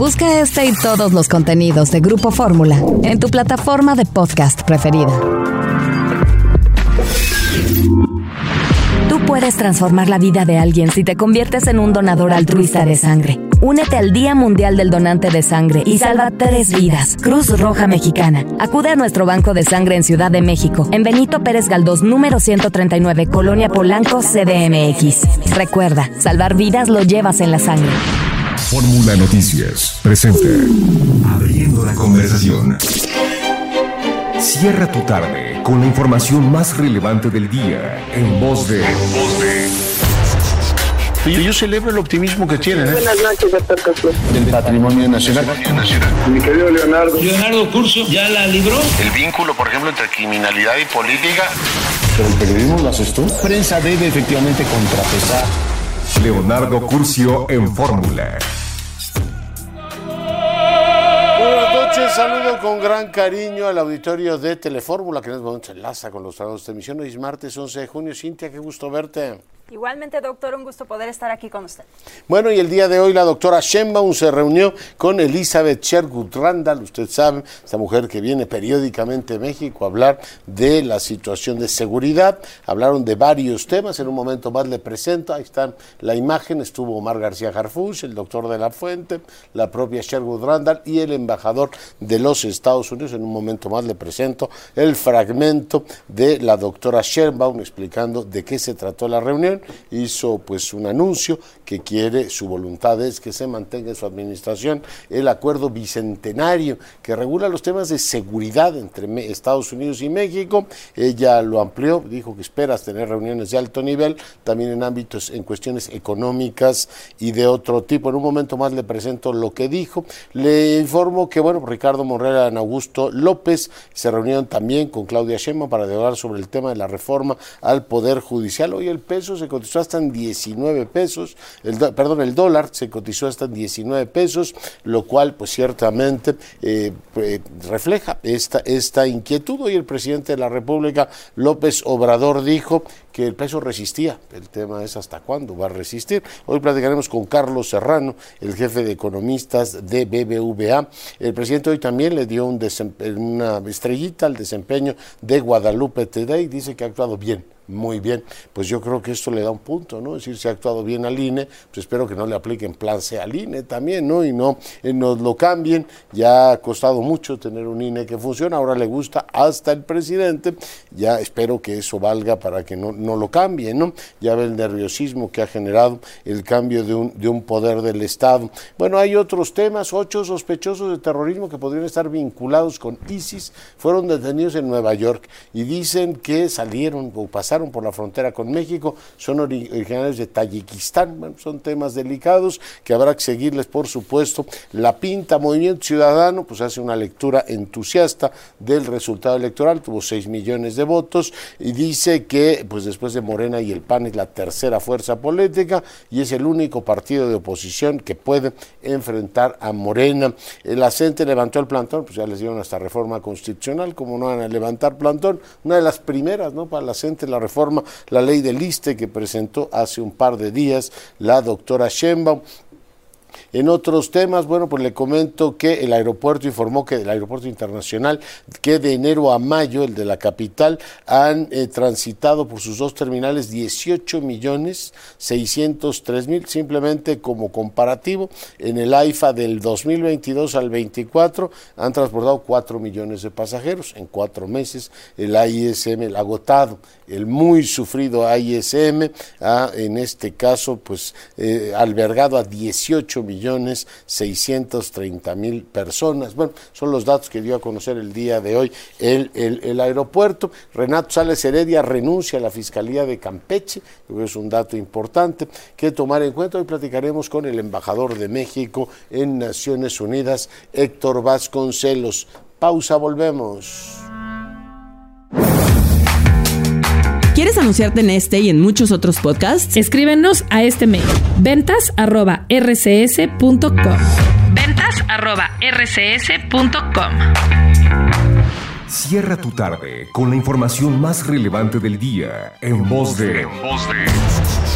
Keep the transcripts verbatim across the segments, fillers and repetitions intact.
Busca este y todos los contenidos de Grupo Fórmula en tu plataforma de podcast preferida. Tú puedes transformar la vida de alguien si te conviertes en un donador altruista de sangre. Únete al Día Mundial del Donante de Sangre y salva tres vidas. Cruz Roja Mexicana. Acude a nuestro banco de sangre en Ciudad de México, en Benito Pérez Galdós, número ciento treinta y nueve, Colonia Polanco, C D M X. Recuerda, salvar vidas lo llevas en la sangre. Fórmula Noticias presenta Abriendo la conversación. Cierra tu tarde con la información más relevante del día en voz de... En voz de... Yo celebro el optimismo que tienen, ¿eh? Buenas noches, doctor Cosío. Del patrimonio nacional. Mi querido Leonardo. Leonardo Curcio ya la libró. El vínculo, por ejemplo, entre criminalidad y política. Pero el periodismo lo haces tú. La prensa debe efectivamente contrapesar. Leonardo Curcio en Fórmula. Buenas noches, saludo con gran cariño al auditorio de Telefórmula, que en este momento se enlaza con los trabajos de emisión. Hoy es martes once de junio. Cintia, qué gusto verte. Igualmente, doctor, un gusto poder estar aquí con usted. Bueno, y el día de hoy la doctora Sheinbaum se reunió con Elizabeth Sherwood Randall, usted sabe, esta mujer que viene periódicamente a México a hablar de la situación de seguridad. Hablaron de varios temas, en un momento más le presento, ahí está la imagen, estuvo Omar García Harfuch, el doctor de la Fuente, la propia Sherwood Randall y el embajador de los Estados Unidos. En un momento más le presento el fragmento de la doctora Sheinbaum explicando de qué se trató la reunión. Hizo pues un anuncio que quiere, su voluntad es que se mantenga en su administración el acuerdo bicentenario que regula los temas de seguridad entre Estados Unidos y México. Ella lo amplió, dijo que espera tener reuniones de alto nivel, también en ámbitos, en cuestiones económicas y de otro tipo. En un momento más le presento lo que dijo. Le informo que, bueno, Ricardo Monreal y Adán Augusto López se reunieron también con Claudia Sheinbaum para dialogar sobre el tema de la reforma al Poder Judicial. Hoy el peso se cotizó hasta en diecinueve pesos, el do, perdón, el dólar se cotizó hasta en diecinueve pesos, lo cual pues ciertamente eh, eh, refleja esta, esta inquietud. Hoy el presidente de la República, López Obrador, dijo que el peso resistía. El tema es hasta cuándo va a resistir. Hoy platicaremos con Carlos Serrano, el jefe de economistas de B B V A. El presidente hoy también le dio un desem- una estrellita al desempeño de Guadalupe Today, dice que ha actuado bien. Muy bien, pues yo creo que esto le da un punto, ¿no? Es decir, si ha actuado bien al I N E, pues espero que no le apliquen plan C al I N E también, ¿no? Y no eh, nos lo cambien. Ya ha costado mucho tener un I N E que funciona, ahora le gusta hasta el presidente. Ya espero que eso valga para que no, no lo cambien, ¿no? Ya ve el nerviosismo que ha generado el cambio de un, de un poder del Estado. Bueno, hay otros temas. Ocho sospechosos de terrorismo que podrían estar vinculados con ISIS fueron detenidos en Nueva York y dicen que salieron o pasaron por la frontera con México, son originarios de Tayikistán. Bueno, son temas delicados que habrá que seguirles, por supuesto. La Pinta, Movimiento Ciudadano, pues hace una lectura entusiasta del resultado electoral, tuvo seis millones de votos y dice que pues después de Morena y el P A N es la tercera fuerza política y es el único partido de oposición que puede enfrentar a Morena. La C E N T E levantó el plantón, pues ya les dieron hasta reforma constitucional, como no van a levantar plantón, una de las primeras, ¿no? Para la C E N T E, la reforma, la ley del ISSSTE que presentó hace un par de días la doctora Sheinbaum. En otros temas, bueno, pues le comento que el aeropuerto informó que el aeropuerto internacional, que de enero a mayo, el de la capital, han eh, transitado por sus dos terminales dieciocho millones seiscientos tres mil, simplemente como comparativo, en el AIFA del dos mil veintidós al veinticuatro han transportado cuatro millones de pasajeros. En cuatro meses el A I S M, el agotado, el muy sufrido A I S M, ha en este caso pues eh, albergado a dieciocho millones seiscientos treinta mil personas. Bueno, son los datos que dio a conocer el día de hoy el, el, el aeropuerto. Renato Sales Heredia renuncia a la Fiscalía de Campeche, que es un dato importante que tomar en cuenta. Hoy platicaremos con el embajador de México en Naciones Unidas, Héctor Vasconcelos. Pausa, volvemos. ¿Quieres anunciarte en este y en muchos otros podcasts? Escríbenos a este mail, ventas arroba r c s punto com. ventas arroba r c s punto com. Cierra tu tarde con la información más relevante del día en voz de... En voz de...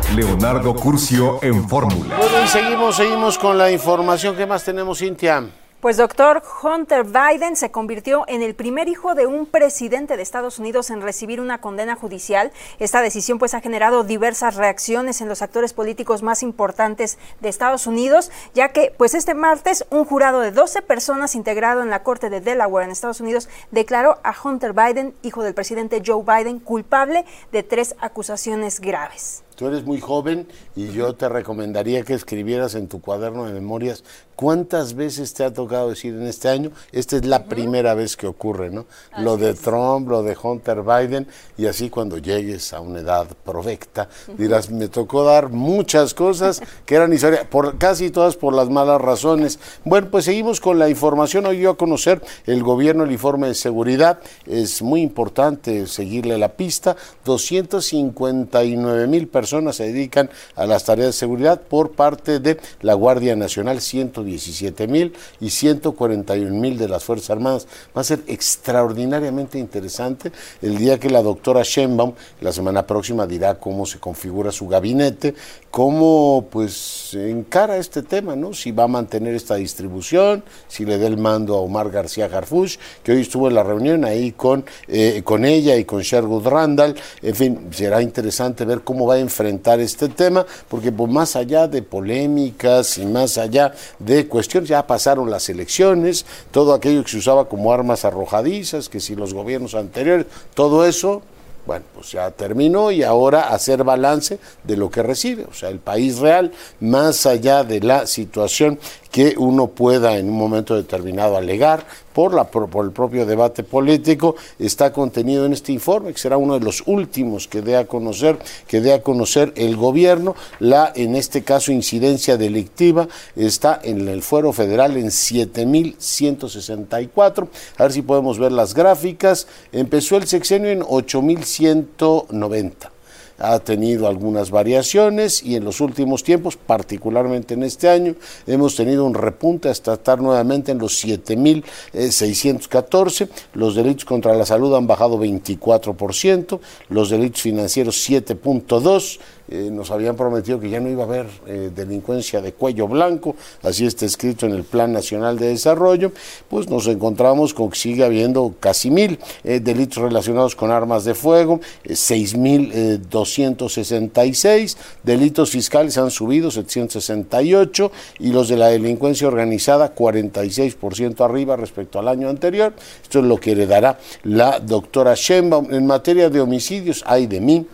Leonardo Curcio en Fórmula. Bueno, y seguimos, seguimos con la información. ¿Qué más tenemos, Cintia? Pues doctor, Hunter Biden se convirtió en el primer hijo de un presidente de Estados Unidos en recibir una condena judicial. Esta decisión pues ha generado diversas reacciones en los actores políticos más importantes de Estados Unidos, ya que pues este martes un jurado de doce personas integrado en la Corte de Delaware en Estados Unidos declaró a Hunter Biden, hijo del presidente Joe Biden, culpable de tres acusaciones graves. Tú eres muy joven y yo te recomendaría que escribieras en tu cuaderno de memorias cuántas veces te ha tocado decir en este año. Esta es la uh-huh. primera vez que ocurre, ¿no? Así lo de es. Trump, lo de Hunter Biden, y así cuando llegues a una edad provecta uh-huh. dirás, me tocó dar muchas cosas que eran historia, por, casi todas por las malas razones. Bueno, pues seguimos con la información. Hoy dio a conocer el gobierno el informe de seguridad. Es muy importante seguirle la pista. doscientos cincuenta y nueve mil personas personas se dedican a las tareas de seguridad por parte de la Guardia Nacional, ciento diecisiete mil y ciento cuarenta y un mil de las Fuerzas Armadas. Va a ser extraordinariamente interesante el día que la doctora Sheinbaum la semana próxima dirá cómo se configura su gabinete, cómo pues encara este tema, ¿no? Si va a mantener esta distribución, si le da el mando a Omar García Harfuch, que hoy estuvo en la reunión ahí con, eh, con ella y con Sherwood Randall. En fin, será interesante ver cómo va a enfrentar este tema, porque pues, más allá de polémicas y más allá de cuestiones, ya pasaron las elecciones, todo aquello que se usaba como armas arrojadizas, que si los gobiernos anteriores, todo eso, bueno, pues ya terminó y ahora hacer balance de lo que recibe, o sea, el país real, más allá de la situación que uno pueda en un momento determinado alegar por, la, por, por el propio debate político, está contenido en este informe, que será uno de los últimos que dé a conocer, que dé a conocer el gobierno. La, en este caso, incidencia delictiva está en el fuero federal en siete mil ciento sesenta y cuatro. A ver si podemos ver las gráficas. Empezó el sexenio en ocho mil ciento noventa. Ha tenido algunas variaciones y en los últimos tiempos, particularmente en este año, hemos tenido un repunte hasta estar nuevamente en los siete mil seiscientos catorce. Los delitos contra la salud han bajado veinticuatro por ciento, los delitos financieros siete punto dos por ciento. Eh, nos habían prometido que ya no iba a haber eh, delincuencia de cuello blanco, así está escrito en el Plan Nacional de Desarrollo. Pues nos encontramos con que sigue habiendo casi mil eh, delitos relacionados con armas de fuego, eh, seis mil doscientos sesenta y seis, delitos fiscales han subido setecientos sesenta y ocho y los de la delincuencia organizada cuarenta y seis por ciento arriba respecto al año anterior. Esto es lo que heredará la doctora Sheinbaum. En materia de homicidios, ay de mí,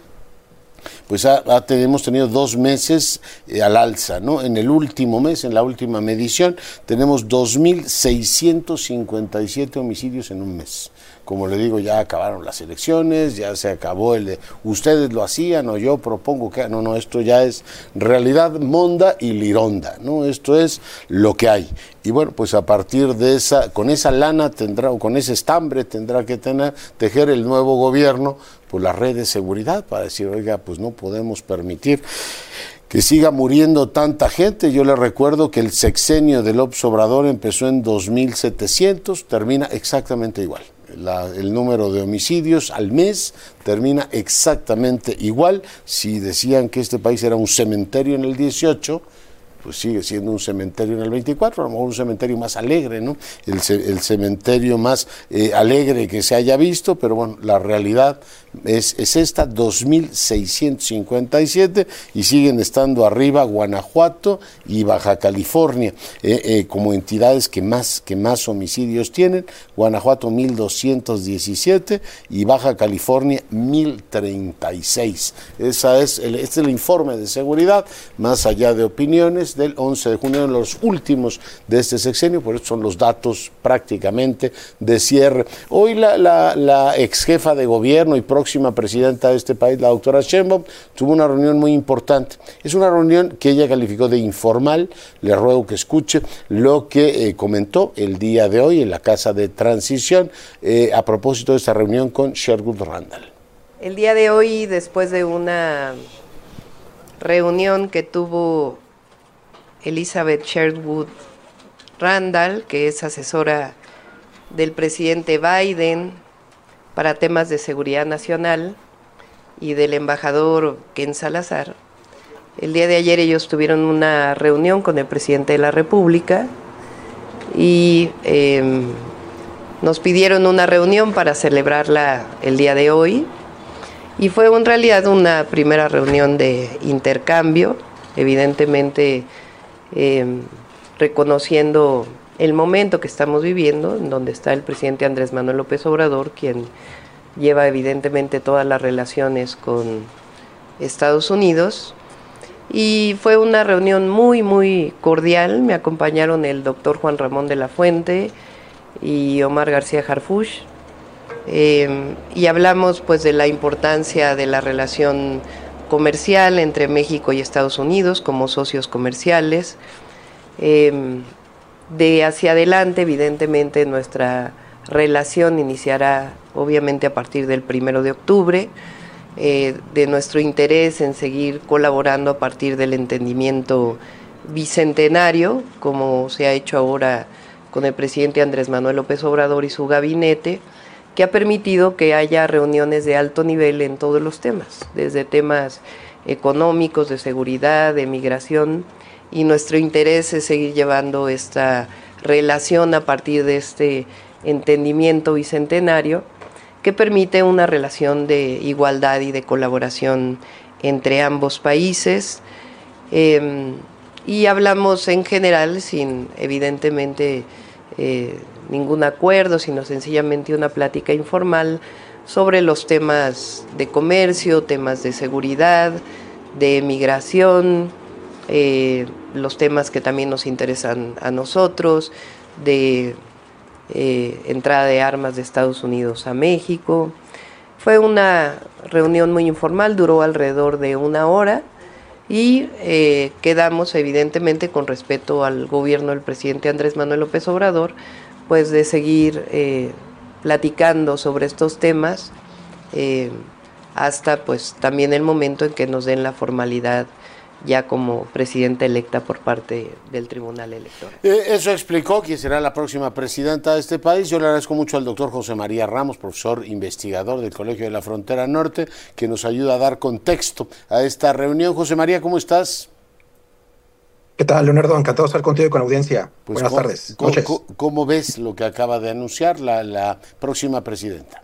pues ha, ha, hemos tenido dos meses eh, al alza, ¿no? En el último mes, en la última medición, tenemos dos mil seiscientos cincuenta y siete homicidios en un mes. Como le digo, ya acabaron las elecciones, ya se acabó el de ustedes lo hacían o yo propongo que... No, no, esto ya es realidad monda y lironda, ¿no? Esto es lo que hay. Y bueno, pues a partir de esa, con esa lana tendrá, o con ese estambre tendrá que tener, tejer el nuevo gobierno, pues la red de seguridad para decir, oiga, pues no podemos permitir que siga muriendo tanta gente. Yo le recuerdo que el sexenio de López Obrador empezó en dos mil setecientos, termina exactamente igual. La, el número de homicidios al mes termina exactamente igual. Si decían que este país era un cementerio en el dieciocho, pues sigue siendo un cementerio en el veinticuatro, a lo mejor un cementerio más alegre, ¿no? El, el cementerio más eh, alegre que se haya visto, pero bueno, la realidad es, es esta, dos mil seiscientos cincuenta y siete, y siguen estando arriba Guanajuato y Baja California, eh, eh, como entidades que más, que más homicidios tienen. Guanajuato mil doscientos diecisiete y Baja California mil treinta y seis. Esa es el, este es el informe de seguridad, más allá de opiniones, del once de junio, en los últimos de este sexenio, por eso son los datos prácticamente de cierre. Hoy la, la, la ex jefa de gobierno y próxima presidenta de este país, la doctora Sheinbaum, tuvo una reunión muy importante. Es una reunión que ella calificó de informal. Le ruego que escuche lo que eh, comentó el día de hoy en la Casa de Transición eh, a propósito de esta reunión con Sherwood Randall. El día de hoy, después de una reunión que tuvo Elizabeth Sherwood Randall, que es asesora del presidente Biden para temas de seguridad nacional, y del embajador Ken Salazar, el día de ayer ellos tuvieron una reunión con el presidente de la República y eh, nos pidieron una reunión para celebrarla el día de hoy. Y fue en realidad una primera reunión de intercambio, evidentemente eh, reconociendo el momento que estamos viviendo, en donde está el presidente Andrés Manuel López Obrador, quien lleva evidentemente todas las relaciones con Estados Unidos. Y fue una reunión muy, muy cordial. Me acompañaron el doctor Juan Ramón de la Fuente y Omar García Harfuch. Eh, y hablamos pues de la importancia de la relación comercial entre México y Estados Unidos como socios comerciales. Eh, de hacia adelante, evidentemente, nuestra relación iniciará obviamente a partir del primero de octubre, eh, de nuestro interés en seguir colaborando a partir del entendimiento bicentenario, como se ha hecho ahora con el presidente Andrés Manuel López Obrador y su gabinete, que ha permitido que haya reuniones de alto nivel en todos los temas, desde temas económicos, de seguridad, de migración, y nuestro interés es seguir llevando esta relación a partir de este entendimiento bicentenario que permite una relación de igualdad y de colaboración entre ambos países. Eh, y hablamos en general, sin evidentemente eh, ningún acuerdo, sino sencillamente una plática informal sobre los temas de comercio, temas de seguridad, de migración, eh, los temas que también nos interesan a nosotros, de eh, entrada de armas de Estados Unidos a México. Fue una reunión muy informal, duró alrededor de una hora y eh, quedamos evidentemente con respeto al gobierno del presidente Andrés Manuel López Obrador, pues de seguir eh, platicando sobre estos temas eh, hasta pues también el momento en que nos den la formalidad ya como presidenta electa por parte del Tribunal Electoral. Eh, eso explicó quién será la próxima presidenta de este país. Yo le agradezco mucho al doctor José María Ramos, profesor investigador del Colegio de la Frontera Norte, que nos ayuda a dar contexto a esta reunión. José María, ¿cómo estás? ¿Qué tal, Leonardo? Encantado de estar contigo y con la audiencia. Pues Buenas ¿cómo, tardes. ¿cómo, noches. ¿cómo, ¿Cómo ves lo que acaba de anunciar la, la próxima presidenta?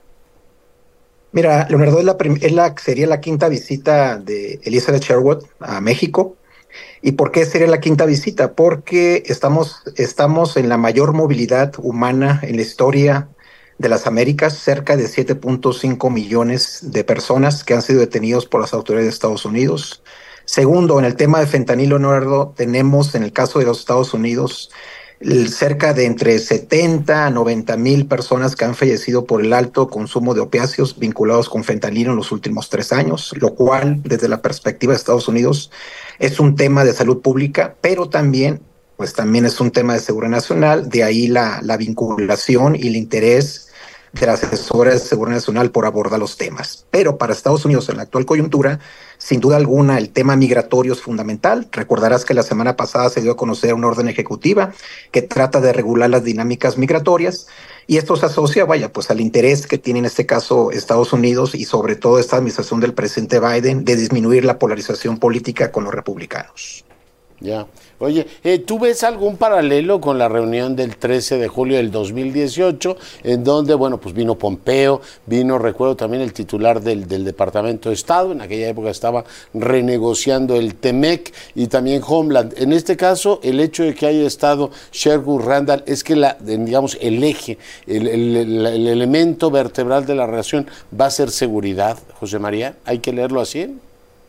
Mira, Leonardo, es la, es la, sería la quinta visita de Elizabeth Sherwood a México. ¿Y por qué sería la quinta visita? Porque estamos, estamos en la mayor movilidad humana en la historia de las Américas, cerca de siete punto cinco millones de personas que han sido detenidos por las autoridades de Estados Unidos. Segundo, en el tema de fentanilo, Leonardo, tenemos en el caso de los Estados Unidos cerca de entre setenta a noventa mil personas que han fallecido por el alto consumo de opiáceos vinculados con fentanilo en los últimos tres años, lo cual, desde la perspectiva de Estados Unidos, es un tema de salud pública, pero también, pues también es un tema de seguridad nacional, de ahí la, la vinculación y el interés de la asesora de seguridad nacional por abordar los temas. Pero para Estados Unidos, en la actual coyuntura, sin duda alguna, el tema migratorio es fundamental. Recordarás que la semana pasada se dio a conocer una orden ejecutiva que trata de regular las dinámicas migratorias, y esto se asocia, vaya, pues al interés que tiene en este caso Estados Unidos y sobre todo esta administración del presidente Biden de disminuir la polarización política con los republicanos. Ya. Oye, eh, ¿tú ves algún paralelo con la reunión del trece de julio del dos mil dieciocho, en donde, bueno, pues vino Pompeo, vino, recuerdo también el titular del, del Departamento de Estado, en aquella época estaba renegociando el Temec, y también Homeland? En este caso, el hecho de que haya estado Sherwood Randall es que, la, digamos, el eje, el, el, el, el elemento vertebral de la relación va a ser seguridad, José María. ¿Hay que leerlo así?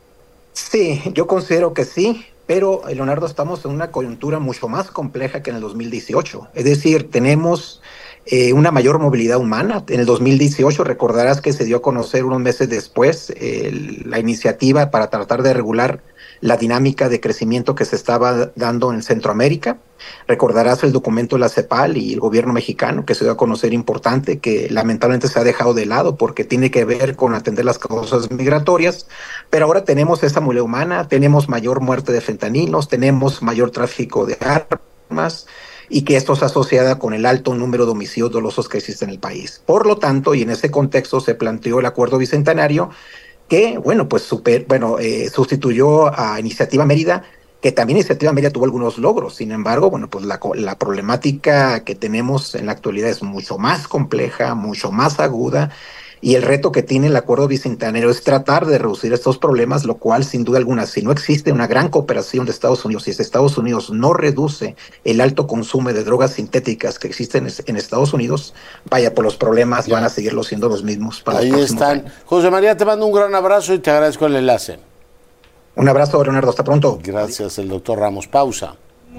Sí, yo considero que sí. Pero, Leonardo, estamos en una coyuntura mucho más compleja que en el dos mil dieciocho. Es decir, tenemos eh, una mayor movilidad humana. En el dos mil dieciocho, recordarás que se dio a conocer unos meses después eh, la iniciativa para tratar de regular la dinámica de crecimiento que se estaba dando en Centroamérica. Recordarás el documento de la CEPAL y el gobierno mexicano que se dio a conocer importante, que lamentablemente se ha dejado de lado porque tiene que ver con atender las causas migratorias, pero ahora tenemos esa movilidad humana, tenemos mayor muerte de fentanilos, tenemos mayor tráfico de armas, y que esto se asocia con el alto número de homicidios dolosos que existe en el país. Por lo tanto, y en ese contexto se planteó el acuerdo bicentenario, que, bueno, pues super, bueno, eh, sustituyó a Iniciativa Mérida, que también Iniciativa Mérida tuvo algunos logros. Sin embargo, bueno, pues la, la problemática que tenemos en la actualidad es mucho más compleja, mucho más aguda, y el reto que tiene el acuerdo bicentenario es tratar de reducir estos problemas, lo cual, sin duda alguna, si no existe una gran cooperación de Estados Unidos, si Estados Unidos no reduce el alto consumo de drogas sintéticas que existen en Estados Unidos, vaya, por los problemas ya van a seguirlo siendo los mismos. Para Ahí los están. años. José María, te mando un gran abrazo y te agradezco el enlace. Un abrazo, Leonardo. Hasta pronto. Gracias, el doctor Ramos. Pausa.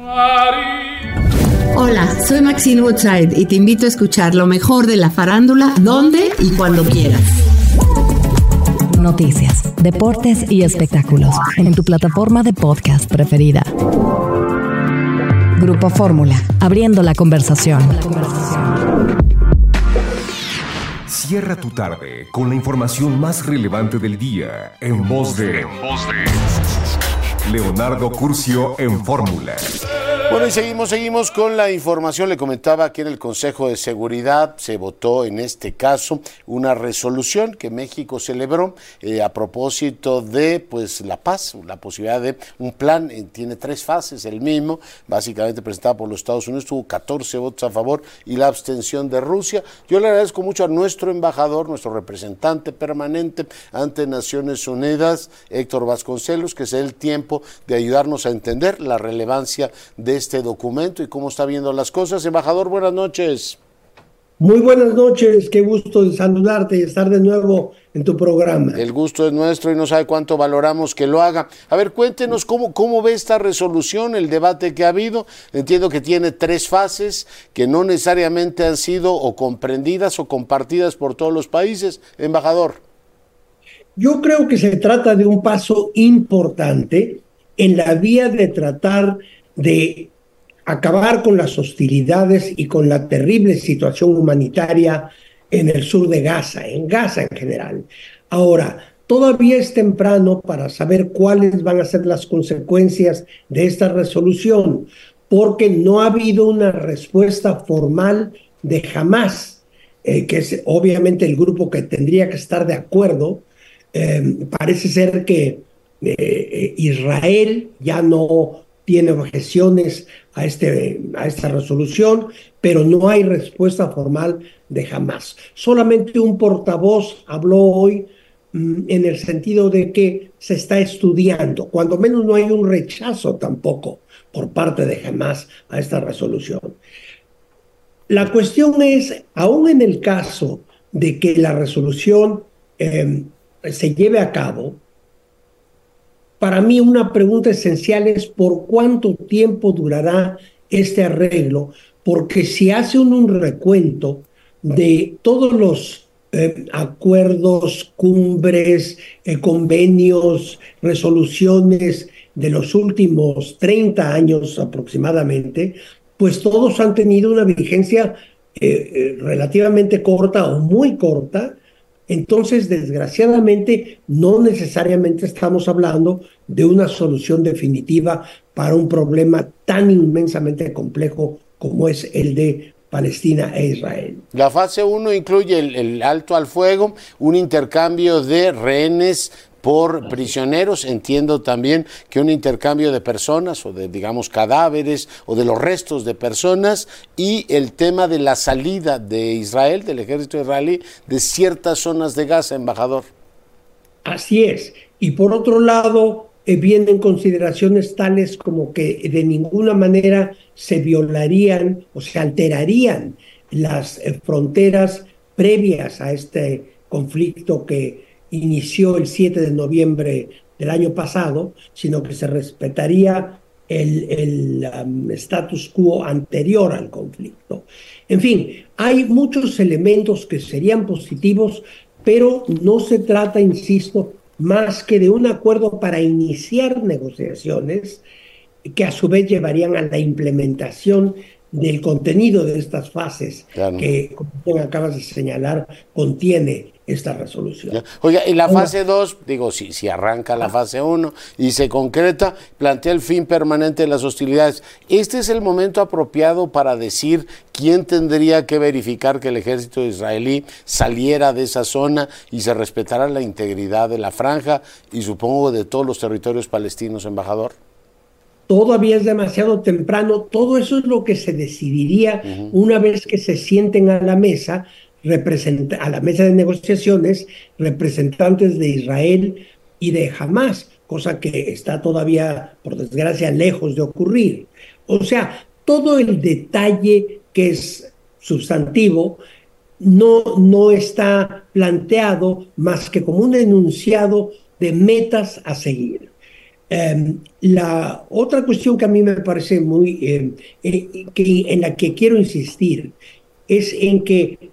Hola, soy Maxine Woodside y te invito a escuchar lo mejor de la farándula, donde y cuando quieras. Noticias, deportes y espectáculos en tu plataforma de podcast preferida. Grupo Fórmula, abriendo la conversación. Cierra tu tarde con la información más relevante del día en voz de, en voz de Leonardo Curcio en Fórmula. Bueno, y seguimos, seguimos con la información. Le comentaba que en el Consejo de Seguridad se votó en este caso una resolución que México celebró eh, a propósito de pues la paz, la posibilidad de un plan, eh, tiene tres fases, el mismo, básicamente presentado por los Estados Unidos, tuvo catorce votos a favor y la abstención de Rusia. Yo le agradezco mucho a nuestro embajador, nuestro representante permanente ante Naciones Unidas, Héctor Vasconcelos, que se dé el tiempo de ayudarnos a entender la relevancia de este documento y cómo está viendo las cosas. Embajador, buenas noches. Muy buenas noches, qué gusto de saludarte y estar de nuevo en tu programa. El gusto es nuestro y no sabe cuánto valoramos que lo haga. A ver, cuéntenos cómo, cómo ve esta resolución, el debate que ha habido. Entiendo que tiene tres fases que no necesariamente han sido o comprendidas o compartidas por todos los países. Embajador. Yo creo que se trata de un paso importante en la vía de tratar de acabar con las hostilidades y con la terrible situación humanitaria en el sur de Gaza, en Gaza en general. Ahora, todavía es temprano para saber cuáles van a ser las consecuencias de esta resolución, porque no ha habido una respuesta formal de Hamás, eh, que es obviamente el grupo que tendría que estar de acuerdo. Eh, parece ser que eh, Israel ya no tiene objeciones a, este, a esta resolución, pero no hay respuesta formal de Hamás. Solamente un portavoz habló hoy mmm, en el sentido de que se está estudiando, cuando menos no hay un rechazo tampoco por parte de Hamás a esta resolución. La cuestión es, aún en el caso de que la resolución eh, se lleve a cabo, para mí una pregunta esencial es por cuánto tiempo durará este arreglo, porque si hace un, un recuento de todos los eh, acuerdos, cumbres, eh, convenios, resoluciones de los últimos treinta años aproximadamente, pues todos han tenido una vigencia eh, eh, relativamente corta o muy corta. Entonces, desgraciadamente, no necesariamente estamos hablando de una solución definitiva para un problema tan inmensamente complejo como es el de Palestina e Israel. La fase uno incluye el, el alto al fuego, un intercambio de rehenes por prisioneros, entiendo también que un intercambio de personas o de, digamos, cadáveres o de los restos de personas, y el tema de la salida de Israel, del ejército israelí, de ciertas zonas de Gaza, embajador. Así es. Y por otro lado, eh, vienen consideraciones tales como que de ninguna manera se violarían o se alterarían las eh, fronteras previas a este conflicto que inició el siete de noviembre del año pasado, sino que se respetaría el, el um, status quo anterior al conflicto. En fin, hay muchos elementos que serían positivos, pero no se trata, insisto, más que de un acuerdo para iniciar negociaciones que a su vez llevarían a la implementación del contenido de estas fases, claro, que, como tú acabas de señalar, contiene esta resolución. Ya. Oiga, y la fase dos, digo, si, si arranca la fase uno y se concreta, plantea el fin permanente de las hostilidades. ¿Este es el momento apropiado para decir quién tendría que verificar que el ejército israelí saliera de esa zona y se respetara la integridad de la franja y supongo de todos los territorios palestinos, embajador? Todavía es demasiado temprano. Todo eso es lo que se decidiría uh-huh. una vez que se sienten a la mesa, a la mesa de negociaciones, representantes de Israel y de Hamás, cosa que está todavía, por desgracia, lejos de ocurrir. O sea, todo el detalle que es sustantivo no, no está planteado más que como un enunciado de metas a seguir. Eh, la otra cuestión que a mí me parece muy, eh, eh, que, en la que quiero insistir, es en que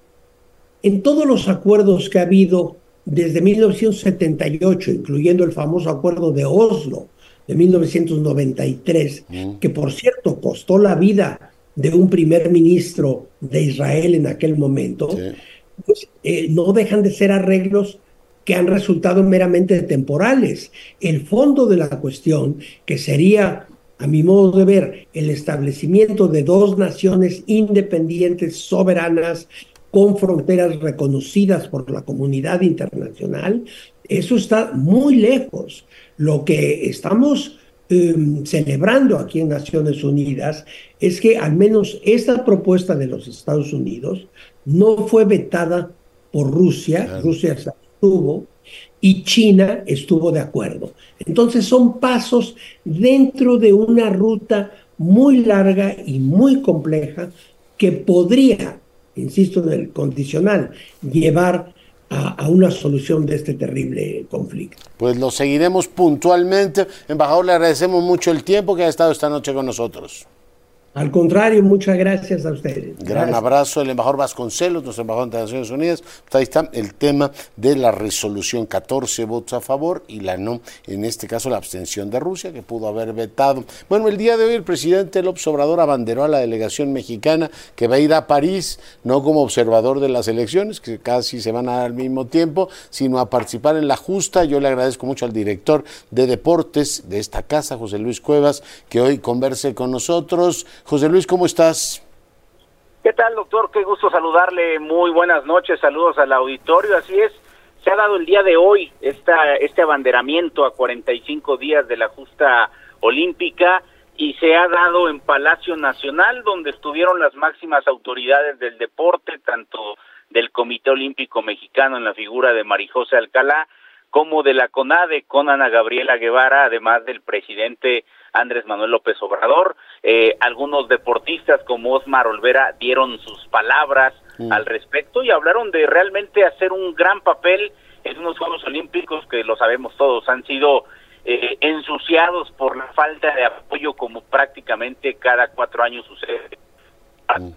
en todos los acuerdos que ha habido desde mil novecientos setenta y ocho, incluyendo el famoso acuerdo de Oslo de mil novecientos noventa y tres, mm. que por cierto costó la vida de un primer ministro de Israel en aquel momento, sí. pues, eh, no dejan de ser arreglos que han resultado meramente temporales. El fondo de la cuestión, que sería, a mi modo de ver, el establecimiento de dos naciones independientes, soberanas, con fronteras reconocidas por la comunidad internacional, eso está muy lejos. Lo que estamos eh, celebrando aquí en Naciones Unidas es que al menos esta propuesta de los Estados Unidos no fue vetada por Rusia, claro. Rusia se abstuvo, y China estuvo de acuerdo. Entonces son pasos dentro de una ruta muy larga y muy compleja que podría, insisto en el condicional, llevar a, a una solución de este terrible conflicto. Pues lo seguiremos puntualmente. Embajador, le agradecemos mucho el tiempo que ha estado esta noche con nosotros. Al contrario, muchas gracias a ustedes. Gran gracias. abrazo, el embajador Vasconcelos, nuestro embajador de Naciones Unidas. Ahí está el tema de la resolución, catorce votos a favor y la no, en este caso la abstención de Rusia, que pudo haber vetado. Bueno, el día de hoy el presidente López Obrador abanderó a la delegación mexicana que va a ir a París, no como observador de las elecciones, que casi se van a dar al mismo tiempo, sino a participar en la justa. Yo le agradezco mucho al director de deportes de esta casa, José Luis Cuevas, que hoy converse con nosotros. José Luis, ¿cómo estás? ¿Qué tal, doctor? Qué gusto saludarle. Muy buenas noches. Saludos al auditorio. Así es, se ha dado el día de hoy esta, este abanderamiento a cuarenta y cinco días de la justa olímpica y se ha dado en Palacio Nacional, donde estuvieron las máximas autoridades del deporte, tanto del Comité Olímpico Mexicano en la figura de Marijose Alcalá, como de la CONADE con Ana Gabriela Guevara, además del presidente Andrés Manuel López Obrador. Eh, algunos deportistas como Osmar Olvera dieron sus palabras mm. al respecto y hablaron de realmente hacer un gran papel en unos Juegos Olímpicos que, lo sabemos todos, han sido eh, ensuciados por la falta de apoyo, como prácticamente cada cuatro años sucede. Mm.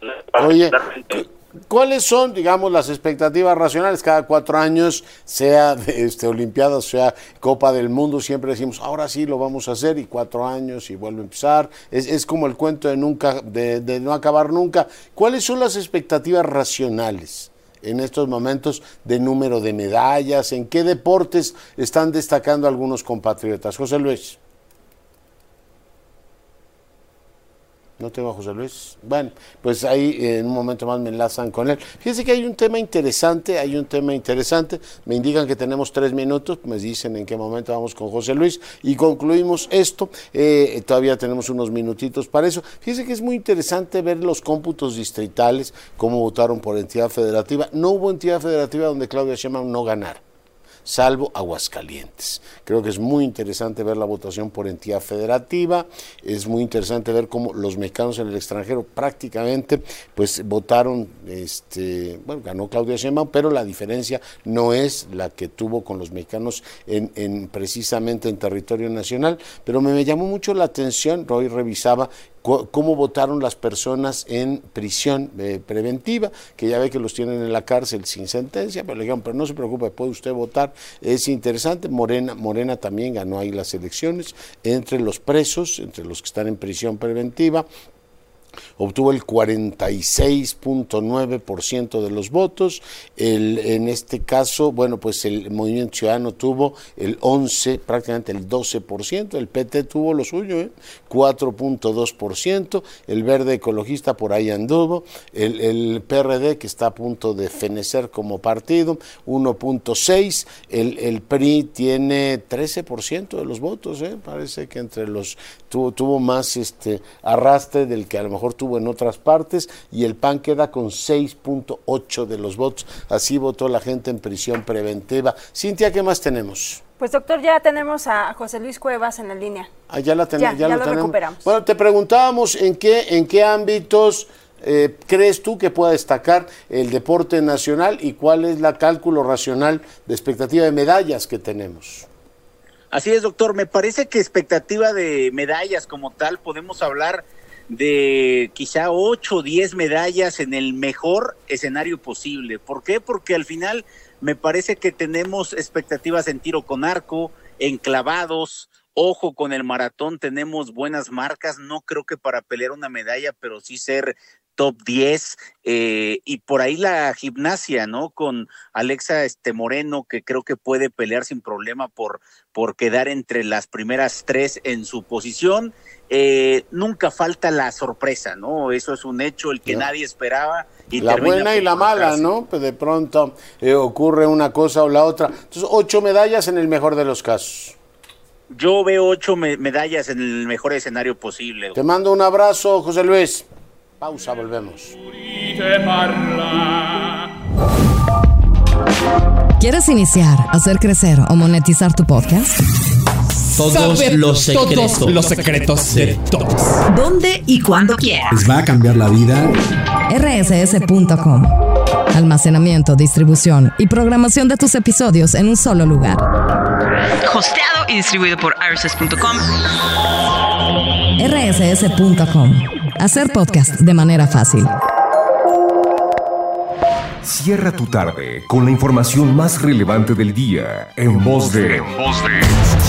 Oye, ¿cuáles son, digamos, las expectativas racionales? Cada cuatro años, sea de este, Olimpiadas, sea Copa del Mundo, siempre decimos, ahora sí lo vamos a hacer, y cuatro años y vuelve a empezar. Es, es como el cuento de nunca, de, de no acabar nunca. ¿Cuáles son las expectativas racionales en estos momentos de número de medallas? ¿En qué deportes están destacando algunos compatriotas? José Luis. ¿No tengo a José Luis? Bueno, pues ahí en un momento más me enlazan con él. Fíjense que hay un tema interesante, hay un tema interesante. Me indican que tenemos tres minutos, me dicen en qué momento vamos con José Luis y concluimos esto. Eh, todavía tenemos unos minutitos para eso. Fíjense que es muy interesante ver los cómputos distritales, cómo votaron por entidad federativa. No hubo entidad federativa donde Claudia Sheinbaum no ganara, salvo Aguascalientes. Creo que es muy interesante ver la votación por entidad federativa, es muy interesante ver cómo los mexicanos en el extranjero prácticamente pues votaron, este, bueno, ganó Claudia Sheinbaum, pero la diferencia no es la que tuvo con los mexicanos en, en precisamente en territorio nacional, pero me, me llamó mucho la atención, hoy revisaba cómo votaron las personas en prisión eh, preventiva, que ya ve que los tienen en la cárcel sin sentencia, pero le dijeron, pero no se preocupe, puede usted votar. Es interesante. Morena, Morena también ganó ahí las elecciones entre los presos, entre los que están en prisión preventiva. obtuvo el cuarenta y seis punto nueve por ciento de los votos. El, en este caso, bueno, pues el Movimiento Ciudadano tuvo el once, prácticamente el doce por ciento. El P T tuvo lo suyo, ¿eh? cuatro punto dos por ciento. El Verde Ecologista por ahí anduvo. El, el P R D, que está a punto de fenecer como partido, uno punto seis. El, el P R I tiene trece por ciento de los votos, ¿eh? Parece que entre los tuvo, tuvo más este arrastre del que a lo mejor tuvo en otras partes, y el P A N queda con seis punto ocho de los votos. Así votó la gente en prisión preventiva. Cintia, ¿qué más tenemos? Pues doctor, ya tenemos a José Luis Cuevas en la línea. Ah, ya la ten- ya, ya, ya lo, lo tenemos. recuperamos. Bueno, te preguntábamos en qué, en qué ámbitos eh, crees tú que pueda destacar el deporte nacional y cuál es la cálculo racional de expectativa de medallas que tenemos. Así es, doctor. Me parece que expectativa de medallas como tal, podemos hablar de quizá ocho o diez medallas en el mejor escenario posible. ¿Por qué? Porque al final me parece que tenemos expectativas en tiro con arco, en clavados, ojo con el maratón, tenemos buenas marcas, no creo que para pelear una medalla, pero sí ser top diez, eh, y por ahí la gimnasia, ¿no? Con Alexa este Moreno, que creo que puede pelear sin problema por, por quedar entre las primeras tres en su posición. Eh, nunca falta la sorpresa, ¿no? Eso es un hecho, el que no. nadie esperaba. Y la buena y la mala, ¿no? Pues de pronto eh, ocurre una cosa o la otra. Entonces, ocho medallas en el mejor de los casos. Yo veo ocho me- medallas en el mejor escenario posible. Te mando un abrazo, José Luis. Pausa, volvemos. ¿Quieres iniciar, hacer crecer o monetizar tu podcast? Todos Saber los secretos. Todos los secretos de todos. ¿Dónde y cuándo quieras? Les va a cambiar la vida. R S S punto com. Almacenamiento, distribución y programación de tus episodios en un solo lugar. Hosteado y distribuido por R S S punto com. R S S punto com. Hacer podcast de manera fácil. Cierra tu tarde con la información más relevante del día en voz de, en voz de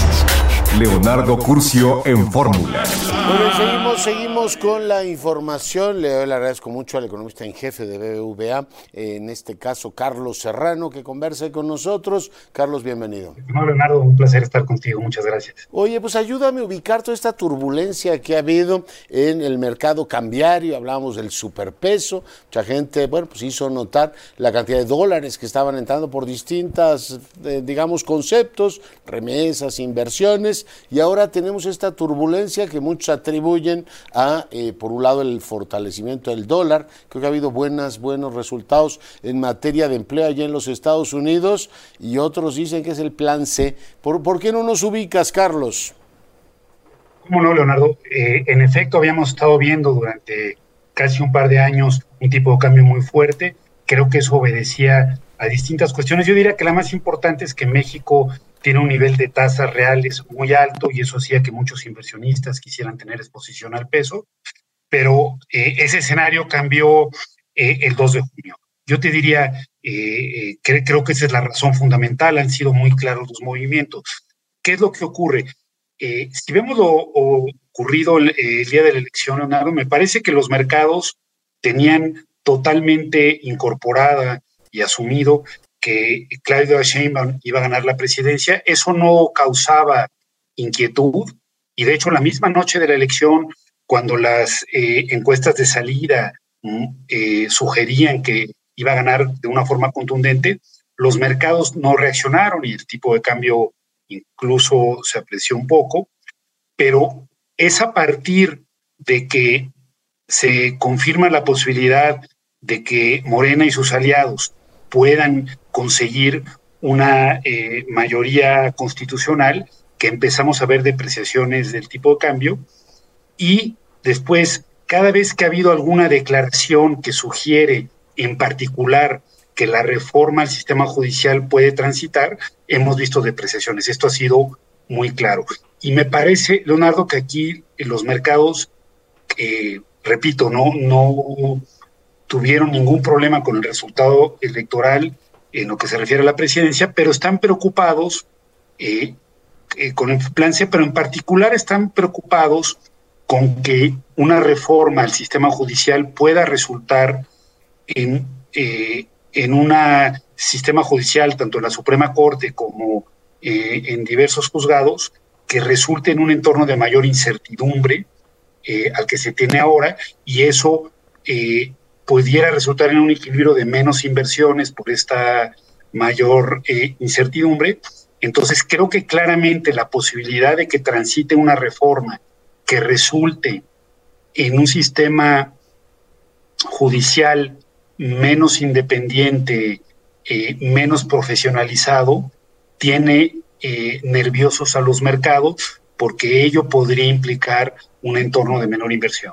Leonardo Curcio en Fórmula. Bueno, seguimos, seguimos con la información. Le, le agradezco mucho al economista en jefe de B B V A, en este caso Carlos Serrano, que converse con nosotros. Carlos, bienvenido. No, Leonardo, un placer estar contigo, muchas gracias. Oye, pues ayúdame a ubicar toda esta turbulencia que ha habido en el mercado cambiario. Hablábamos del superpeso, mucha gente, bueno, pues hizo notar la cantidad de dólares que estaban entrando por distintas, eh, digamos, conceptos, remesas, inversiones, y ahora tenemos esta turbulencia que muchos atribuyen a, eh, por un lado, el fortalecimiento del dólar. Creo que ha habido buenas, buenos resultados en materia de empleo allá en los Estados Unidos, y otros dicen que es el plan C. ¿Por, por qué no nos ubicas, Carlos? ¿Cómo no, Leonardo? Eh, en efecto, habíamos estado viendo durante casi un par de años un tipo de cambio muy fuerte. Creo que eso obedecía a distintas cuestiones. Yo diría que la más importante es que México tiene un nivel de tasas reales muy alto, y eso hacía que muchos inversionistas quisieran tener exposición al peso, pero eh, ese escenario cambió eh, el dos de junio. Yo te diría, eh, que, creo que esa es la razón fundamental, han sido muy claros los movimientos. ¿Qué es lo que ocurre? Eh, si vemos lo ocurrido el, el día de la elección, Leonardo, me parece que los mercados tenían totalmente incorporada y asumido que Claudia Sheinbaum iba a ganar la presidencia. Eso no causaba inquietud, y de hecho la misma noche de la elección, cuando las eh, encuestas de salida eh, sugerían que iba a ganar de una forma contundente, los mercados no reaccionaron y el tipo de cambio incluso se apreció un poco, pero es a partir de que se confirma la posibilidad de que Morena y sus aliados puedan conseguir una eh, mayoría constitucional, que empezamos a ver depreciaciones del tipo de cambio, y después, cada vez que ha habido alguna declaración que sugiere en particular que la reforma al sistema judicial puede transitar, hemos visto depreciaciones. Esto ha sido muy claro. Y me parece, Leonardo, que aquí en los mercados, eh, repito, no, no tuvieron ningún problema con el resultado electoral en lo que se refiere a la presidencia, pero están preocupados eh, eh, con el plan C, pero en particular están preocupados con que una reforma al sistema judicial pueda resultar en, eh, en un sistema judicial, tanto en la Suprema Corte como eh, en diversos juzgados, que resulte en un entorno de mayor incertidumbre eh, al que se tiene ahora, y eso eh, pudiera resultar en un equilibrio de menos inversiones por esta mayor eh, incertidumbre. Entonces creo que claramente la posibilidad de que transite una reforma que resulte en un sistema judicial menos independiente, eh, menos profesionalizado, tiene eh, nerviosos a los mercados, porque ello podría implicar un entorno de menor inversión.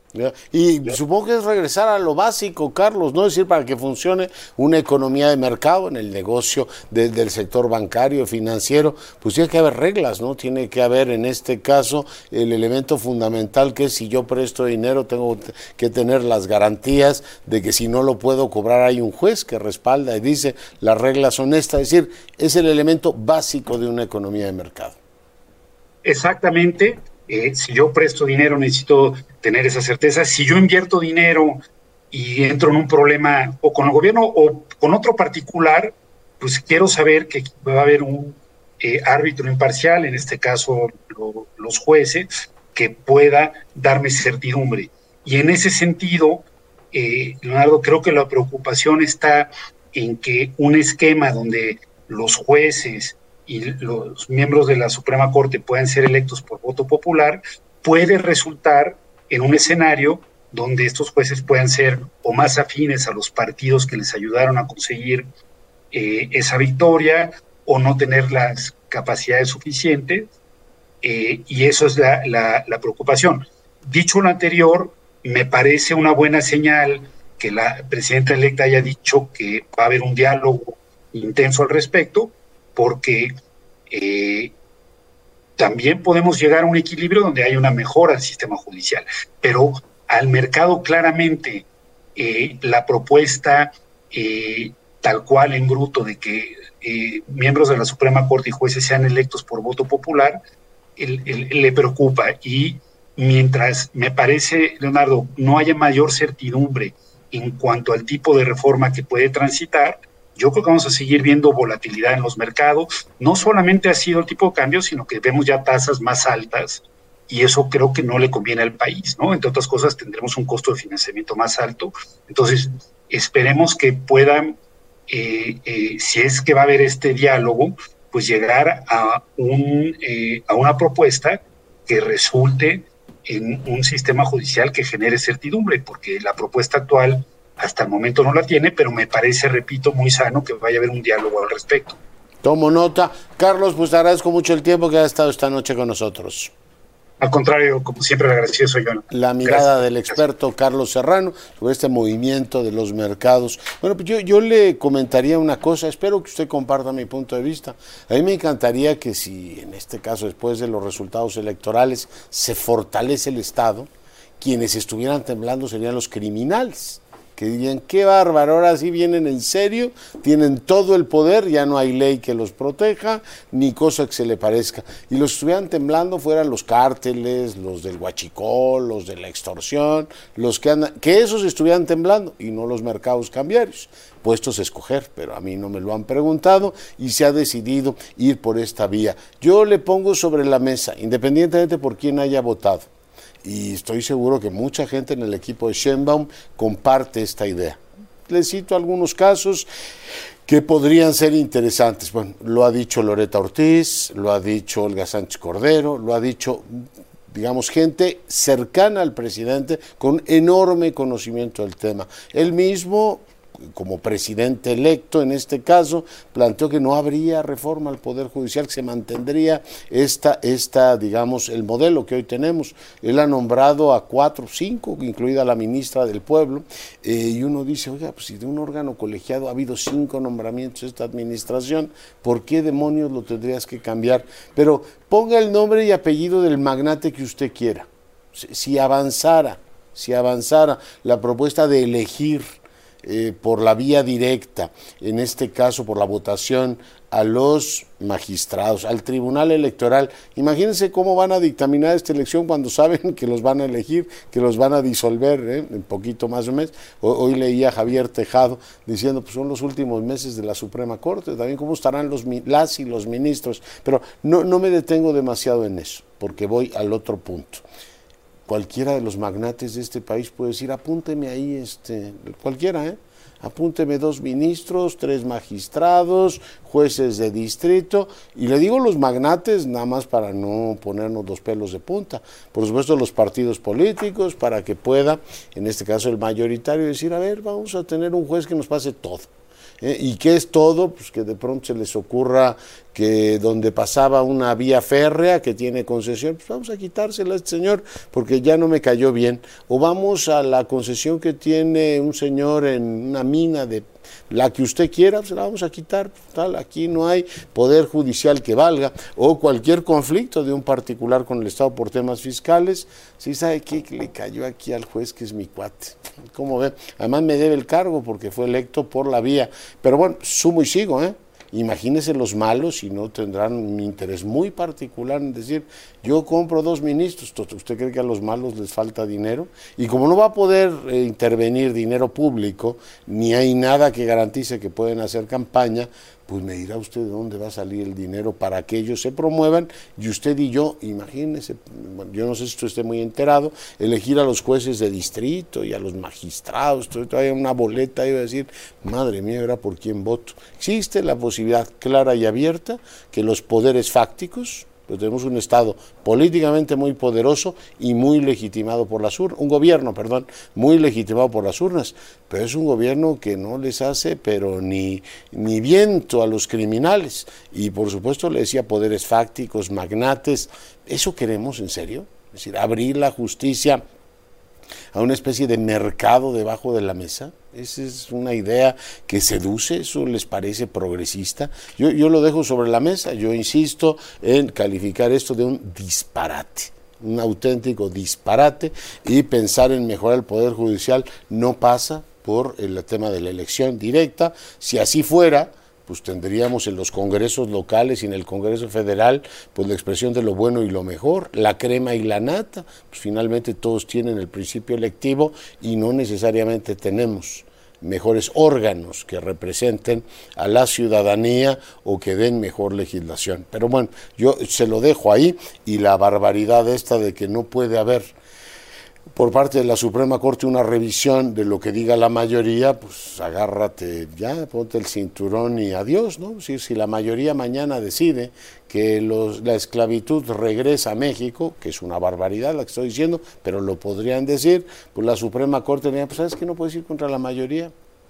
Y supongo que es regresar a lo básico, Carlos, ¿no? Es decir, para que funcione una economía de mercado en el negocio de, del sector bancario, financiero, pues tiene que haber reglas, ¿no? Tiene que haber, en este caso, el elemento fundamental que es, si yo presto dinero, tengo que tener las garantías de que si no lo puedo cobrar hay un juez que respalda y dice las reglas son estas. Es decir, es el elemento básico de una economía de mercado. Exactamente. Eh, si yo presto dinero necesito tener esa certeza. Si yo invierto dinero y entro en un problema o con el gobierno o con otro particular, pues quiero saber que va a haber un eh, árbitro imparcial, en este caso lo, los jueces, que pueda darme certidumbre. Y en ese sentido, eh, Leonardo, creo que la preocupación está en que un esquema donde los jueces y los miembros de la Suprema Corte puedan ser electos por voto popular, puede resultar en un escenario donde estos jueces puedan ser o más afines a los partidos que les ayudaron a conseguir eh, esa victoria, o no tener las capacidades suficientes, eh, y eso es la, la, la preocupación. Dicho lo anterior, me parece una buena señal que la presidenta electa haya dicho que va a haber un diálogo intenso al respecto, porque eh, también podemos llegar a un equilibrio donde hay una mejora del sistema judicial, pero al mercado claramente eh, la propuesta eh, tal cual en bruto de que eh, miembros de la Suprema Corte y jueces sean electos por voto popular, el, el, le preocupa, y mientras me parece, Leonardo, no haya mayor certidumbre en cuanto al tipo de reforma que puede transitar, yo creo que vamos a seguir viendo volatilidad en los mercados. No solamente ha sido el tipo de cambio, sino que vemos ya tasas más altas, y eso creo que no le conviene al país, ¿no? Entre otras cosas, tendremos un costo de financiamiento más alto. Entonces, esperemos que puedan, eh, eh, si es que va a haber este diálogo, pues llegar a, un, eh, a una propuesta que resulte en un sistema judicial que genere certidumbre, porque la propuesta actual hasta el momento no la tiene, pero me parece, repito, muy sano que vaya a haber un diálogo al respecto. Tomo nota. Carlos, pues te agradezco mucho el tiempo que has estado esta noche con nosotros. Al contrario, como siempre, agradecido soy yo. La mirada Gracias. del experto Carlos Serrano sobre este movimiento de los mercados. Bueno, pues yo, yo le comentaría una cosa, espero que usted comparta mi punto de vista. A mí me encantaría que si, en este caso, después de los resultados electorales, se fortalece el Estado, quienes estuvieran temblando serían los criminales, que dirían, qué bárbaro, ahora sí vienen en serio, tienen todo el poder, ya no hay ley que los proteja, ni cosa que se le parezca. Y los que estuvieran temblando fueran los cárteles, los del huachicol, los de la extorsión, los que andan, que esos estuvieran temblando, y no los mercados cambiarios, puestos a escoger, pero a mí no me lo han preguntado, y se ha decidido ir por esta vía. Yo le pongo sobre la mesa, independientemente por quién haya votado, y estoy seguro que mucha gente en el equipo de Sheinbaum comparte esta idea. Les cito algunos casos que podrían ser interesantes. Bueno, lo ha dicho Loretta Ortiz, lo ha dicho Olga Sánchez Cordero, lo ha dicho, digamos, gente cercana al presidente con enorme conocimiento del tema. Él mismo, como presidente electo en este caso, planteó que no habría reforma al Poder Judicial, que se mantendría esta, esta, digamos, el modelo que hoy tenemos. Él ha nombrado a cuatro, cinco, incluida la ministra del Pueblo, eh, y uno dice, oiga, pues si de un órgano colegiado ha habido cinco nombramientos de esta administración, ¿por qué demonios lo tendrías que cambiar? Pero ponga el nombre y apellido del magnate que usted quiera. Si, si avanzara, si avanzara la propuesta de elegir eh, por la vía directa, en este caso por la votación a los magistrados, al Tribunal Electoral. Imagínense cómo van a dictaminar esta elección cuando saben que los van a elegir, que los van a disolver, ¿eh? Un poquito más de un mes. Hoy leía a Javier Tejado diciendo, pues son los últimos meses de la Suprema Corte, también cómo estarán los, las y los ministros, pero no, no me detengo demasiado en eso, porque voy al otro punto. Cualquiera de los magnates de este país puede decir, apúnteme ahí, este, cualquiera, ¿eh? Apúnteme dos ministros, tres magistrados, jueces de distrito, y le digo los magnates nada más para no ponernos los pelos de punta, por supuesto los partidos políticos, para que pueda, en este caso el mayoritario, decir, a ver, vamos a tener un juez que nos pase todo. ¿Eh? ¿Y qué es todo? Pues que de pronto se les ocurra que donde pasaba una vía férrea que tiene concesión, pues vamos a quitársela a este señor porque ya no me cayó bien. O vamos a la concesión que tiene un señor en una mina de la que usted quiera, pues la vamos a quitar, tal, aquí no hay poder judicial que valga, o cualquier conflicto de un particular con el Estado por temas fiscales, sí sabe qué le cayó aquí al juez que es mi cuate, ¿cómo ve? Además me debe el cargo porque fue electo por la vía, pero bueno, sumo y sigo, ¿eh? Imagínense los malos y no tendrán un interés muy particular en decir, yo compro dos ministros, ¿usted cree que a los malos les falta dinero? Y como no va a poder eh, intervenir dinero público, ni hay nada que garantice que pueden hacer campaña, pues me dirá usted de dónde va a salir el dinero para que ellos se promuevan, y usted y yo, imagínese, bueno, yo no sé si usted esté muy enterado, elegir a los jueces de distrito y a los magistrados, todavía una boleta iba a decir, madre mía, ¿era por quién voto? Existe la posibilidad clara y abierta que los poderes fácticos, pues tenemos un Estado políticamente muy poderoso y muy legitimado por las urnas, un gobierno, perdón, muy legitimado por las urnas, pero es un gobierno que no les hace, pero ni, ni viento a los criminales, y por supuesto le decía poderes fácticos, magnates. ¿Eso queremos en serio? Es decir, abrir la justicia a una especie de mercado debajo de la mesa. Esa es una idea que seduce, ¿eso les parece progresista? Yo, yo lo dejo sobre la mesa, yo insisto en calificar esto de un disparate, un auténtico disparate, y pensar en mejorar el Poder Judicial no pasa por el tema de la elección directa. Si así fuera, pues tendríamos en los congresos locales y en el Congreso Federal pues la expresión de lo bueno y lo mejor, la crema y la nata, pues finalmente todos tienen el principio electivo y no necesariamente tenemos mejores órganos que representen a la ciudadanía o que den mejor legislación. Pero bueno, yo se lo dejo ahí, y la barbaridad esta de que no puede haber por parte de la Suprema Corte una revisión de lo que diga la mayoría, pues agárrate ya, ponte el cinturón y adiós, ¿no? Si, si la mayoría mañana decide que los, la esclavitud regresa a México, que es una barbaridad la que estoy diciendo, pero lo podrían decir, pues la Suprema Corte diría, pues ¿sabes qué? No puedes ir contra la mayoría.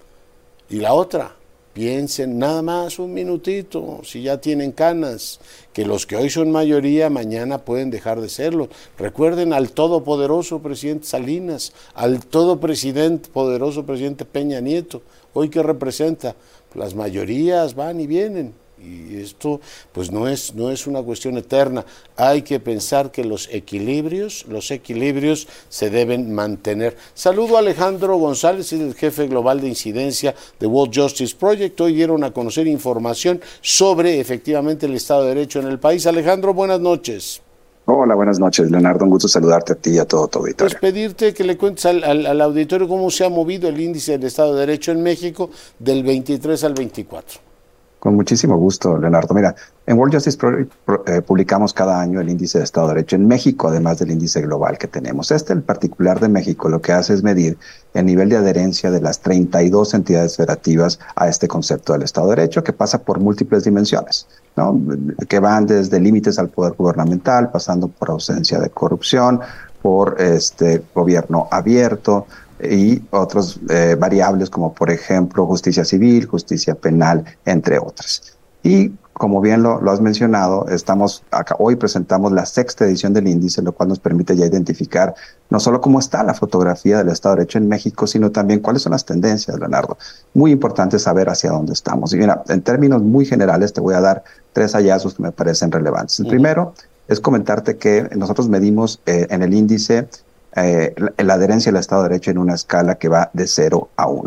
Y la otra, piensen nada más un minutito, si ya tienen canas, que los que hoy son mayoría mañana pueden dejar de serlo. Recuerden al todopoderoso presidente Salinas, al todo presidente, poderoso presidente Peña Nieto. Hoy, ¿qué representa? Las mayorías van y vienen. Y esto pues no es, no es una cuestión eterna. Hay que pensar que los equilibrios, los equilibrios se deben mantener. Saludo a Alejandro González, el jefe global de incidencia de World Justice Project. Hoy dieron a conocer información sobre efectivamente el Estado de Derecho en el país. Alejandro, buenas noches. Hola, buenas noches, Leonardo. Un gusto saludarte a ti y a todo tu auditorio. Pues pedirte que le cuentes al, al, al auditorio cómo se ha movido el índice del Estado de Derecho en México del veintitrés al veinticuatro. Con muchísimo gusto, Leonardo. Mira, en World Justice Project eh, publicamos cada año el índice de Estado de Derecho en México, además del índice global que tenemos. Este, en particular de México, lo que hace es medir el nivel de adherencia de las treinta y dos entidades federativas a este concepto del Estado de Derecho, que pasa por múltiples dimensiones, ¿no? Que van desde límites al poder gubernamental, pasando por ausencia de corrupción, por este gobierno abierto, y otras eh, variables como por ejemplo justicia civil, justicia penal, entre otras. Y como bien lo, lo has mencionado, estamos acá, hoy presentamos la sexta edición del índice, lo cual nos permite ya identificar no solo cómo está la fotografía del Estado de Derecho en México, sino también cuáles son las tendencias, Leonardo. Muy importante saber hacia dónde estamos. Y mira, en términos muy generales te voy a dar tres hallazgos que me parecen relevantes. El uh-huh. primero es comentarte que nosotros medimos eh, en el índice Eh, la, la adherencia al Estado de Derecho en una escala que va de cero a uno.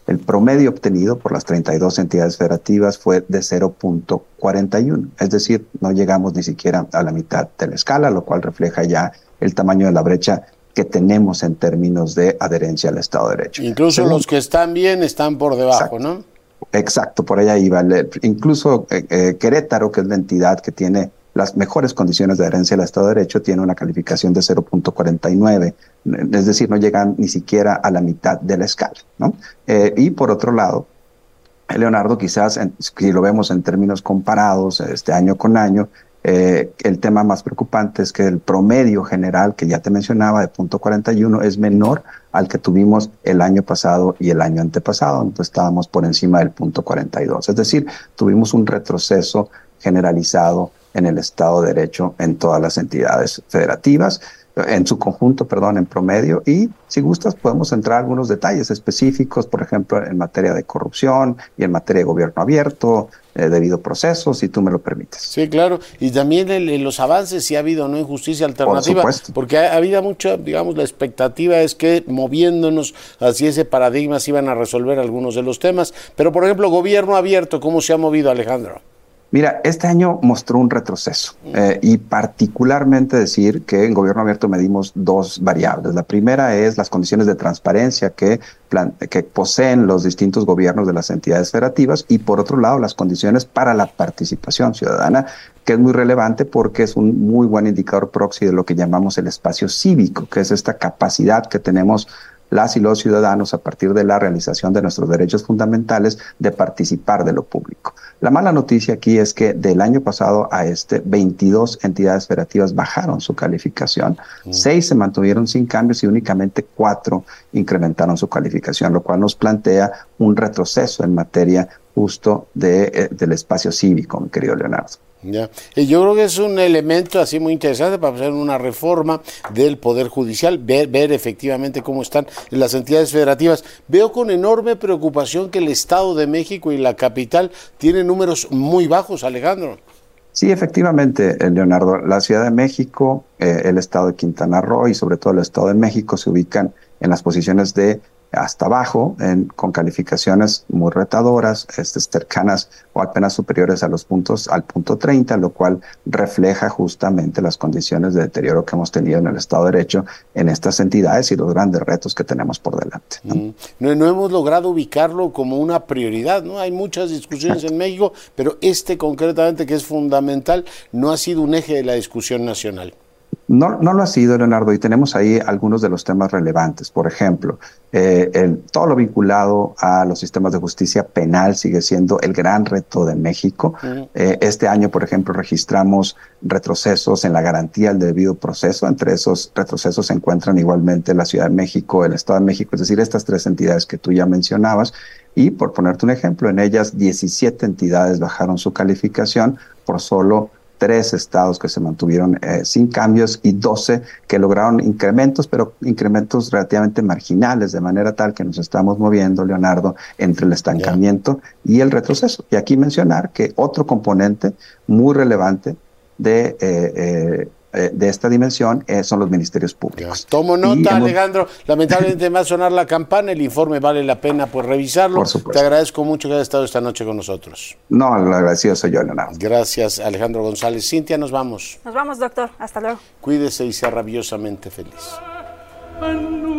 El promedio obtenido por las treinta y dos entidades federativas fue de cero punto cuarenta y uno, es decir, no llegamos ni siquiera a la mitad de la escala, lo cual refleja ya el tamaño de la brecha que tenemos en términos de adherencia al Estado de Derecho. Incluso Según, los que están bien están por debajo, exacto, ¿no? Exacto, por allá iba. Incluso eh, eh, Querétaro, que es la entidad que tiene las mejores condiciones de adherencia al Estado de Derecho, tiene una calificación de cero punto cuarenta y nueve, es decir, no llegan ni siquiera a la mitad de la escala, ¿no? Eh, y por otro lado, Leonardo, quizás en, si lo vemos en términos comparados este año con año, Eh, el tema más preocupante es que el promedio general que ya te mencionaba de punto cuarenta y uno es menor al que tuvimos el año pasado y el año antepasado, entonces estábamos por encima del punto cuarenta y dos, es decir, tuvimos un retroceso generalizado en el Estado de Derecho en todas las entidades federativas, en su conjunto, perdón, en promedio, y si gustas podemos entrar a algunos detalles específicos, por ejemplo, en materia de corrupción y en materia de gobierno abierto, eh, debido proceso, si tú me lo permites. Sí, claro, y también el, el, los avances, si ha habido, ¿no?, en justicia alternativa, por supuesto, porque ha, ha habido mucha, digamos, la expectativa es que moviéndonos hacia ese paradigma se iban a resolver algunos de los temas, pero por ejemplo, gobierno abierto, ¿cómo se ha movido, Alejandro? Mira, este año mostró un retroceso eh, y particularmente decir que en gobierno abierto medimos dos variables. La primera es las condiciones de transparencia que, plan, que poseen los distintos gobiernos de las entidades federativas y por otro lado las condiciones para la participación ciudadana, que es muy relevante porque es un muy buen indicador proxy de lo que llamamos el espacio cívico, que es esta capacidad que tenemos las y los ciudadanos a partir de la realización de nuestros derechos fundamentales de participar de lo público. La mala noticia aquí es que del año pasado a este, veintidós entidades federativas bajaron su calificación, mm. seis se mantuvieron sin cambios y únicamente cuatro incrementaron su calificación, lo cual nos plantea un retroceso en materia justo de, eh, del espacio cívico, mi querido Leonardo. Ya. Y yo creo que es un elemento así muy interesante para hacer una reforma del Poder Judicial, ver, ver efectivamente cómo están las entidades federativas. Veo con enorme preocupación que el Estado de México y la capital tienen números muy bajos, Alejandro. Sí, efectivamente, Leonardo. La Ciudad de México, eh, el Estado de Quintana Roo y sobre todo el Estado de México se ubican en las posiciones de hasta abajo, en, con calificaciones muy retadoras, este, cercanas o apenas superiores a los puntos, al punto treinta, lo cual refleja justamente las condiciones de deterioro que hemos tenido en el Estado de Derecho en estas entidades y los grandes retos que tenemos por delante, ¿no? Mm. No, no hemos logrado ubicarlo como una prioridad, ¿no? Hay muchas discusiones en México, pero este concretamente, que es fundamental, no ha sido un eje de la discusión nacional. No, no lo ha sido, Leonardo, y tenemos ahí algunos de los temas relevantes. Por ejemplo, eh, el, todo lo vinculado a los sistemas de justicia penal sigue siendo el gran reto de México. Uh-huh. Eh, este año, por ejemplo, registramos retrocesos en la garantía del debido proceso. Entre esos retrocesos se encuentran igualmente la Ciudad de México, el Estado de México, es decir, estas tres entidades que tú ya mencionabas. Y por ponerte un ejemplo, en ellas diecisiete entidades bajaron su calificación por solo tres estados que se mantuvieron eh, sin cambios y doce que lograron incrementos, pero incrementos relativamente marginales, de manera tal que nos estamos moviendo, Leonardo, entre el estancamiento yeah. y el retroceso. Y aquí mencionar que otro componente muy relevante de, eh, eh, de esta dimensión eh, son los ministerios públicos. Yeah. Tomo nota, hemos... Alejandro. Lamentablemente va a sonar la campana, el informe vale la pena pues revisarlo. Por supuesto. Te agradezco mucho que hayas estado esta noche con nosotros. No, lo agradecido soy yo, Leonardo. Gracias, Alejandro González. Cintia, nos vamos. Nos vamos, doctor. Hasta luego. Cuídese y sea rabiosamente feliz.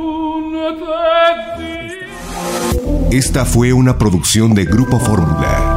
Esta fue una producción de Grupo Fórmula.